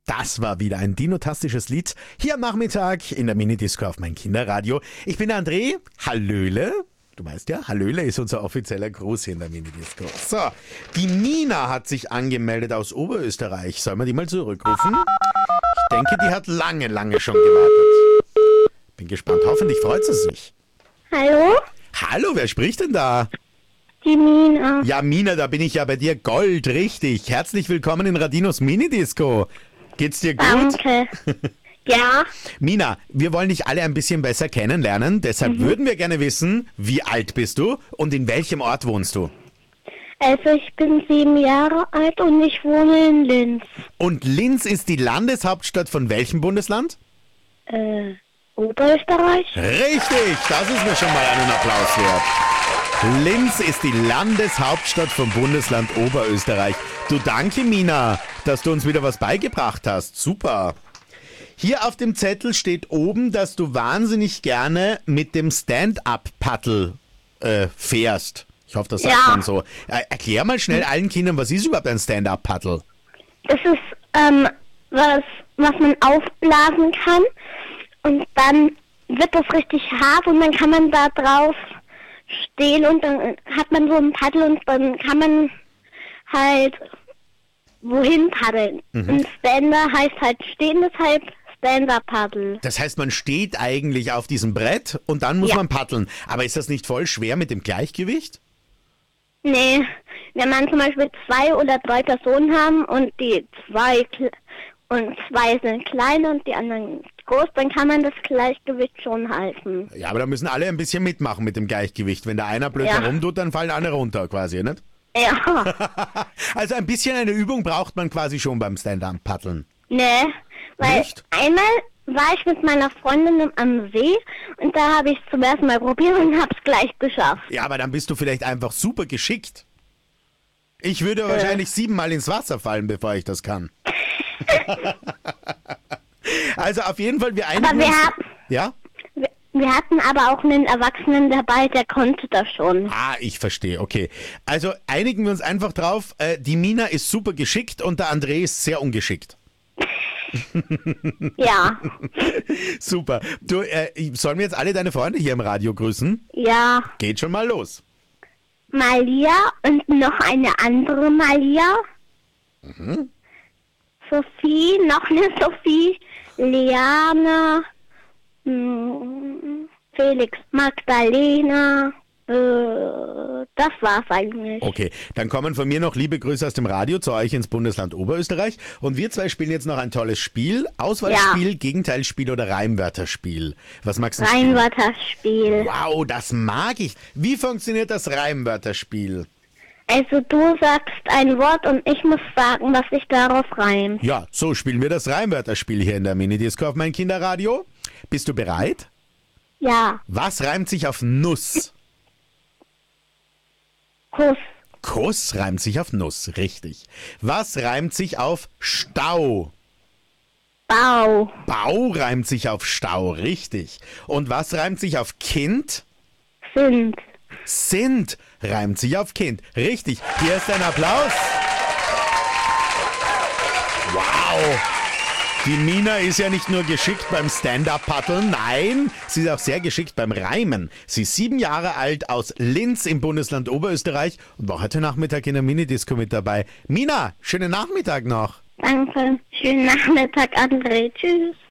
Das war wieder ein dinotastisches Lied hier am Nachmittag in der Minidisco auf mein Kinderradio. Ich bin der André. Hallöle. Du weißt ja, Hallöle ist unser offizieller Gruß hier in der Minidisco. So, die Nina hat sich angemeldet aus Oberösterreich. Sollen wir die mal zurückrufen? Ich denke, die hat lange, lange schon gewartet. Bin gespannt. Hoffentlich freut sie sich. Hallo? Hallo, wer spricht denn da? Die Mina. Ja, Mina, da bin ich ja bei dir Gold, richtig. Herzlich willkommen in Radinos Minidisco. Geht's dir gut? Danke. Ja. Mina, wir wollen dich alle ein bisschen besser kennenlernen. Deshalb würden wir gerne wissen, wie alt bist du und in welchem Ort wohnst du? Also ich bin 7 Jahre alt und ich wohne in Linz. Und Linz ist die Landeshauptstadt von welchem Bundesland? Oberösterreich? Richtig, das ist mir schon mal einen Applaus wert. Linz ist die Landeshauptstadt vom Bundesland Oberösterreich. Du, danke Mina, dass du uns wieder was beigebracht hast. Super. Hier auf dem Zettel steht oben, dass du wahnsinnig gerne mit dem Stand-Up-Paddle fährst. Ich hoffe, das sagt man so. Erklär mal schnell allen Kindern, was ist überhaupt ein Stand-Up-Paddle? Das ist was man aufblasen kann und dann wird das richtig hart und dann kann man da drauf stehen und dann hat man so ein Paddel und dann kann man halt wohin paddeln. Und Stand-up heißt halt stehen, deshalb Stand-up-Paddle. Das heißt, man steht eigentlich auf diesem Brett und dann muss man paddeln. Aber ist das nicht voll schwer mit dem Gleichgewicht? Nee, wenn man zum Beispiel 2 oder 3 Personen haben und die zwei sind klein und die anderen groß, dann kann man das Gleichgewicht schon halten. Ja, aber da müssen alle ein bisschen mitmachen mit dem Gleichgewicht. Wenn da einer blöd herumtut, dann fallen alle runter quasi, nicht? Ja. Also ein bisschen eine Übung braucht man quasi schon beim Stand-Up-Paddeln. Nee, weil Nicht? einmal war ich mit meiner Freundin am See und da habe ich es zum ersten Mal probiert und habe es gleich geschafft. Ja, aber dann bist du vielleicht einfach super geschickt. Ich würde wahrscheinlich 7-mal ins Wasser fallen, bevor ich das kann. Also auf jeden Fall, wir einigen Aber uns... Ja? Wir hatten aber auch einen Erwachsenen dabei, der konnte das schon. Ah, ich verstehe, okay. Also einigen wir uns einfach drauf, die Mina ist super geschickt und der André ist sehr ungeschickt. Ja. Super. Du, sollen wir jetzt alle deine Freunde hier im Radio grüßen? Ja. Geht schon mal los. Malia und noch eine andere Malia. Sophie, noch eine Sophie, Liane, Felix, Magdalena, das war's eigentlich. Okay, dann kommen von mir noch liebe Grüße aus dem Radio zu euch ins Bundesland Oberösterreich. Und wir zwei spielen jetzt noch ein tolles Spiel. Auswahlspiel, Gegenteilspiel oder Reimwörterspiel. Was magst du spielen? Reimwörterspiel. Wow, das mag ich. Wie funktioniert das Reimwörterspiel? Also du sagst ein Wort und ich muss sagen, was sich darauf reimt. Ja, so spielen wir das Reimwörterspiel hier in der Minidisco auf mein Kinderradio. Bist du bereit? Ja, Was reimt sich auf Nuss? Kuss, Kuss reimt sich auf Nuss, richtig. Was reimt sich auf Stau? Bau, Bau reimt sich auf Stau, richtig. Und was reimt sich auf Kind? sind. Sind reimt sich auf Kind, richtig. Hier ist ein Applaus. Wow. Die Mina ist ja nicht nur geschickt beim Stand-Up-Paddeln, nein, sie ist auch sehr geschickt beim Reimen. Sie ist 7 Jahre alt, aus Linz im Bundesland Oberösterreich und war heute Nachmittag in der Minidisco mit dabei. Mina, schönen Nachmittag noch. Danke. Schönen Nachmittag, André. Tschüss.